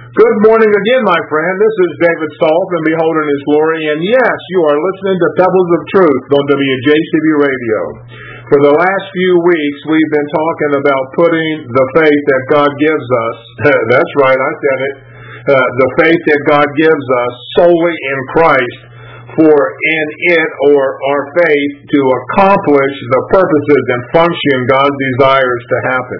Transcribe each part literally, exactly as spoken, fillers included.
Good morning again, my friend. This is David Salt and Beholding His Glory. And yes, you are listening to Pebbles of Truth on W J C B Radio. For the last few weeks, we've been talking about putting the faith that God gives us, that's right, I said it, uh, the faith that God gives us solely in Christ, for in it or our faith to accomplish the purposes and function God desires to happen.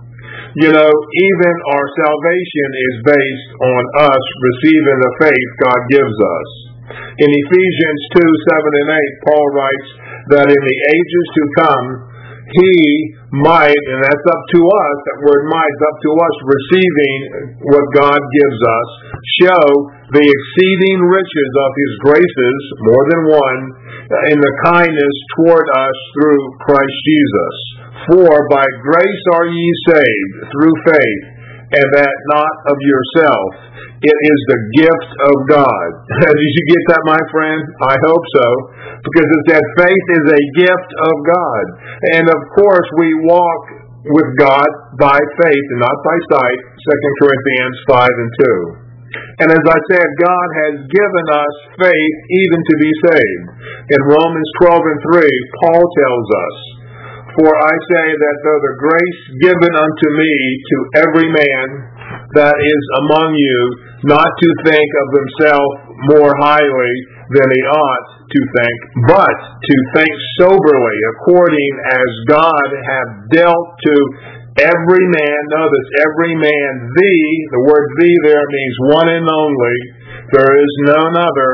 You know, even our salvation is based on us receiving the faith God gives us. In Ephesians two, seven and eight, Paul writes that in the ages to come, he might, and that's up to us, that word might is up to us, receiving what God gives us, show the exceeding riches of His graces, more than one, in the kindness toward us through Christ Jesus. For by grace are ye saved through faith, and that not of yourself. It is the gift of God. Did you get that, my friend? I hope so. Because it said faith is a gift of God. And of course we walk with God by faith and not by sight, Second Corinthians five and two. And as I said, God has given us faith even to be saved. In Romans twelve and three, Paul tells us, For I say that though the grace given unto me to every man that is among you, not to think of himself more highly than he ought to think, but to think soberly, according as God hath dealt to every man, notice, every man thee, the word thee there means one and only, there is none other,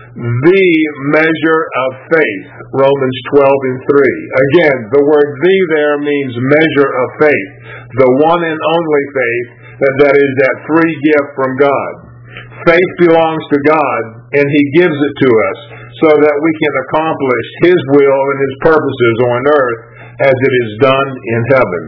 the measure of faith, Romans twelve and three. Again, the word thee there means measure of faith, the one and only faith, that, that is that free gift from God. Faith belongs to God, and He gives it to us so that we can accomplish His will and His purposes on earth as it is done in heaven.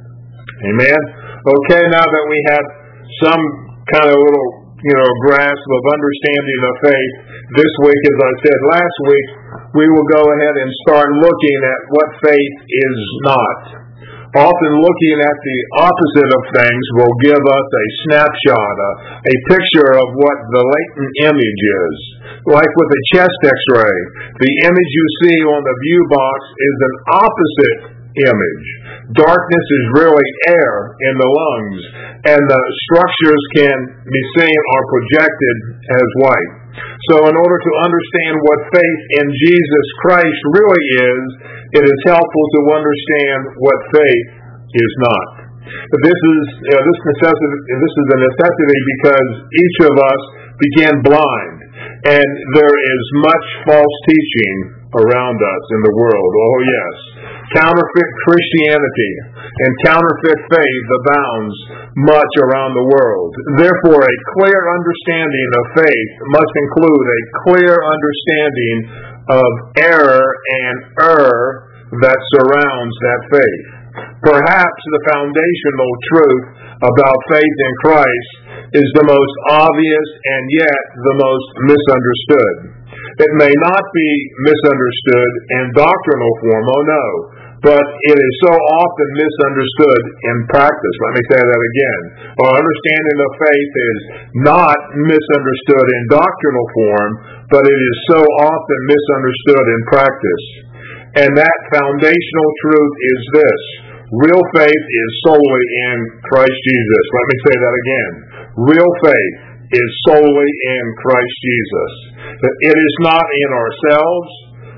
Amen? Okay, now that we have some kind of little you know, grasp of understanding of faith, this week, as I said last week, we will go ahead and start looking at what faith is not. Often looking at the opposite of things will give us a snapshot, a, a picture of what the latent image is. Like with a chest x-ray, the image you see on the view box is an opposite image. Darkness is really air in the lungs, and the structures can be seen or projected as white. So in order to understand what faith in Jesus Christ really is, it is helpful to understand what faith is not. This is uh, this necessity. This is a necessity because each of us began blind, and there is much false teaching around us in the world. Oh yes. Counterfeit Christianity and counterfeit faith abounds much around the world. Therefore, a clear understanding of faith must include a clear understanding of error and error that surrounds that faith. Perhaps the foundational truth about faith in Christ is the most obvious and yet the most misunderstood. It may not be misunderstood in doctrinal form, oh no, but it is so often misunderstood in practice. Let me say that again. Our understanding of faith is not misunderstood in doctrinal form, but it is so often misunderstood in practice. And that foundational truth is this: real faith is solely in Christ Jesus. Let me say that again. Real faith is solely in Christ Jesus. That it is not in ourselves.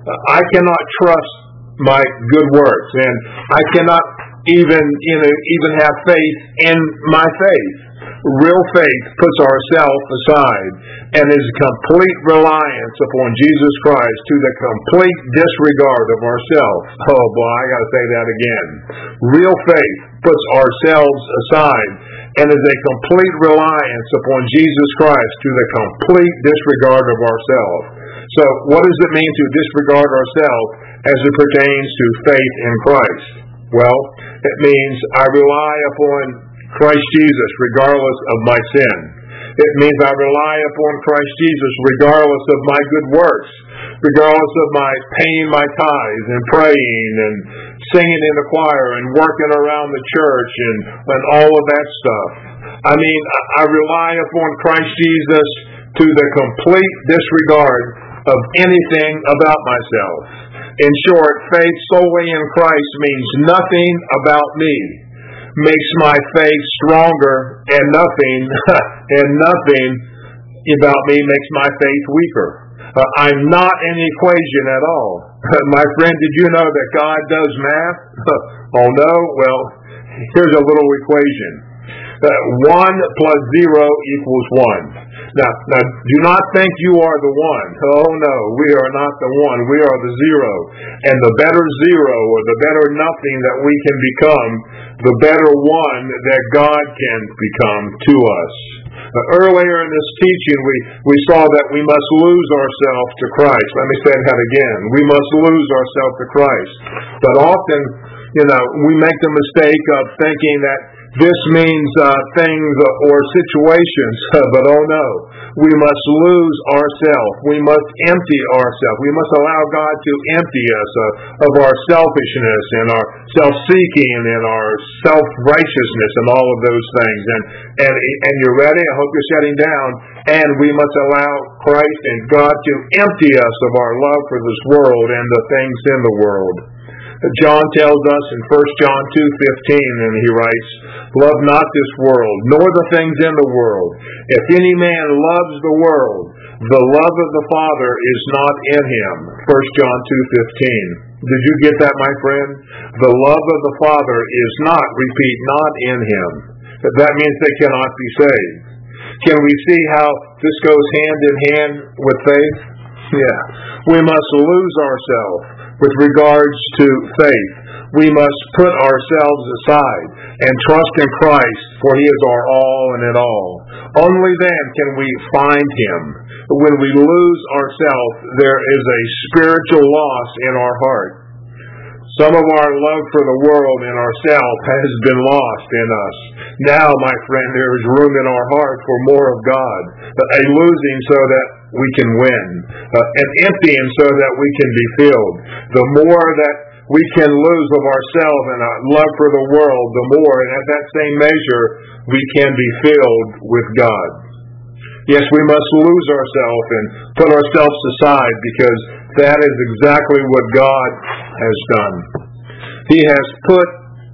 I cannot trust my good works, and I cannot even you know even have faith in my faith. Real faith puts ourselves aside and is complete reliance upon Jesus Christ to the complete disregard of ourselves. Oh boy, I got to say that again. Real faith puts ourselves aside and is a complete reliance upon Jesus Christ to the complete disregard of ourselves. So what does it mean to disregard ourselves as it pertains to faith in Christ? Well, it means I rely upon Christ Jesus regardless of my sin. It means I rely upon Christ Jesus regardless of my good works, regardless of my paying my tithes and praying and singing in the choir and working around the church and, and all of that stuff. I mean, I rely upon Christ Jesus to the complete disregard of anything about myself. In short, faith solely in Christ means nothing about me, makes my faith stronger, and nothing, and nothing about me makes my faith weaker. Uh, I'm not an equation at all. My friend, did you know that God does math? Oh no? Well, here's a little equation. Uh, one plus zero equals one. Now, now, do not think you are the one. Oh no, we are not the one. We are the zero. And the better zero, or the better nothing that we can become, the better one that God can become to us. Uh, earlier in this teaching, we, we saw that we must lose ourselves to Christ. Let me say that again. We must lose ourselves to Christ. But often, you know, we make the mistake of thinking that this means uh, things or situations, but oh no, we must lose ourselves. We must empty ourselves. We must allow God to empty us uh, of our selfishness and our self-seeking and our self-righteousness and all of those things. And, and, and you're ready? I hope you're shutting down. And we must allow Christ and God to empty us of our love for this world and the things in the world. John tells us in First John two fifteen, and he writes, "Love not this world, nor the things in the world. If any man loves the world, the love of the Father is not in him." First John two fifteen. Did you get that, my friend? The love of the Father is not, repeat, not in him. That means they cannot be saved. Can we see how this goes hand in hand with faith? Yeah. We must lose ourselves with regards to faith. We must put ourselves aside and trust in Christ, for He is our all and in all. Only then can we find Him. When we lose ourselves, there is a spiritual loss in our heart. Some of our love for the world and ourselves has been lost in us. Now, my friend, there is room in our heart for more of God, a losing so that we can win, uh, an emptying so that we can be filled. The more that we can lose of ourselves and our love for the world, the more, and at that same measure, we can be filled with God. Yes, we must lose ourselves and put ourselves aside, because that is exactly what God has done. He has put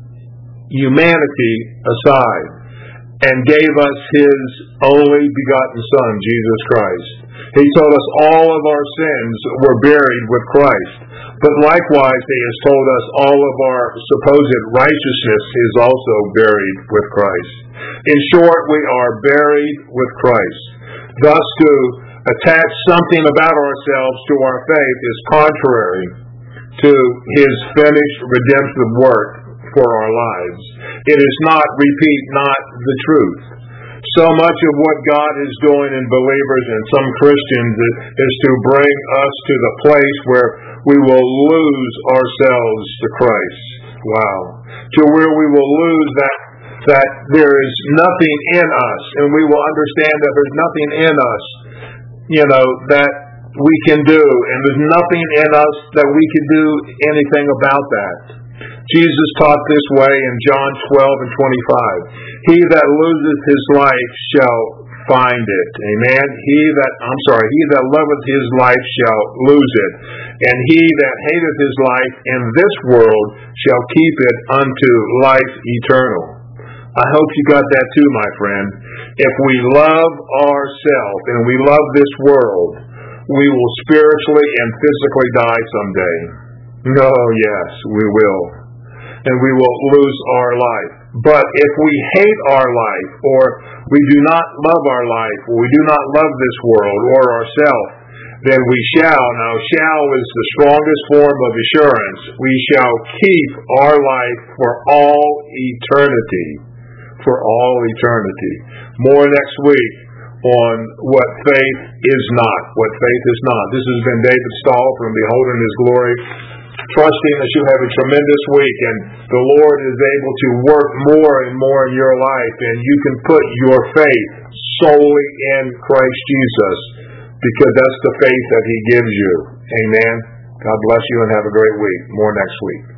humanity aside and gave us His only begotten Son, Jesus Christ. He told us all of our sins were buried with Christ. But likewise, He has told us all of our supposed righteousness is also buried with Christ. In short, we are buried with Christ. Thus, to attach something about ourselves to our faith is contrary to His finished redemptive work for our lives. It is not, repeat, not the truth. So much of what God is doing in believers and some Christians is to bring us to the place where we will lose ourselves to Christ. Wow. To where we will lose that that there is nothing in us, and we will understand that there's nothing in us, you know, that we can do, and there's nothing in us that we can do anything about that. Jesus taught this way in John twelve and twenty-five. He that loses his life shall find it. Amen. He that, I'm sorry, he that loveth his life shall lose it. And he that hateth his life in this world shall keep it unto life eternal. I hope you got that too, my friend. If we love ourselves and we love this world, we will spiritually and physically die someday. No, yes, we will. And we will lose our life. But if we hate our life, or we do not love our life, or we do not love this world or ourselves, then we shall, now shall is the strongest form of assurance, we shall keep our life for all eternity. For all eternity. More next week on what faith is not. What faith is not. This has been David Stahl from Beholding His Glory, trusting that you have a tremendous week and the Lord is able to work more and more in your life, and you can put your faith solely in Christ Jesus, because that's the faith that He gives you. Amen. God bless you and have a great week. More next week.